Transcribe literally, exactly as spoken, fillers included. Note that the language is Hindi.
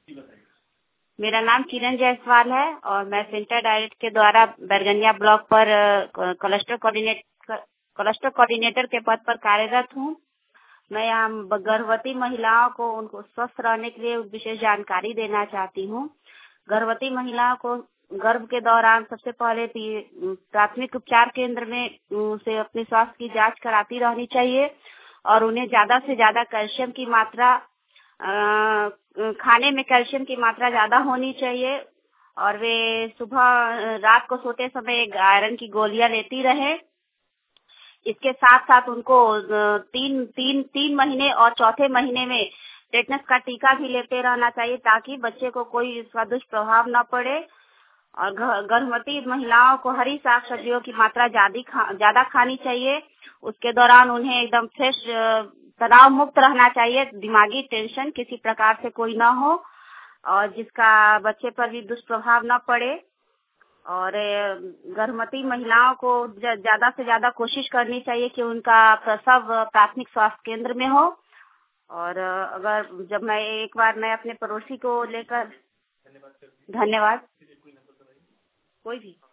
मेरा नाम किरण जायसवाल है और मैं सेंटर डायरेक्ट के द्वारा बैरगनिया ब्लॉक पर क्लस्टर कोऑर्डिनेटर क्लस्टर कोऑर्डिनेटर के पद पर कार्यरत हूँ। मैं यहाँ गर्भवती महिलाओं को उनको स्वस्थ रहने के लिए विशेष जानकारी देना चाहती हूँ। गर्भवती महिलाओं को गर्भ के दौरान सबसे पहले प्राथमिक उपचार केंद्र में उसे अपने स्वास्थ्य की जांच कराती रहनी चाहिए और उन्हें ज्यादा से ज्यादा कैल्शियम की मात्रा आ, खाने में कैल्शियम की मात्रा ज्यादा होनी चाहिए और वे सुबह रात को सोते समय आयरन की गोलियां लेती रहे। इसके साथ साथ उनको तीन तीन तीन महीने और चौथे महीने में टेटनस का टीका भी लेते रहना चाहिए ताकि बच्चे को कोई इसका दुष्प्रभाव न पड़े। और गर्भवती महिलाओं को हरी साग सब्जियों की मात्रा ज्यादा खानी चाहिए। उसके दौरान उन्हें एकदम फ्रेश तनाव मुक्त रहना चाहिए, दिमागी टेंशन किसी प्रकार से कोई ना हो और जिसका बच्चे पर भी दुष्प्रभाव न पड़े। और गर्भवती महिलाओं को ज्यादा से ज्यादा कोशिश करनी चाहिए कि उनका प्रसव प्राथमिक स्वास्थ्य केंद्र में हो। और अगर जब मैं एक बार मैं अपने पड़ोसी को लेकर धन्यवाद कोई भी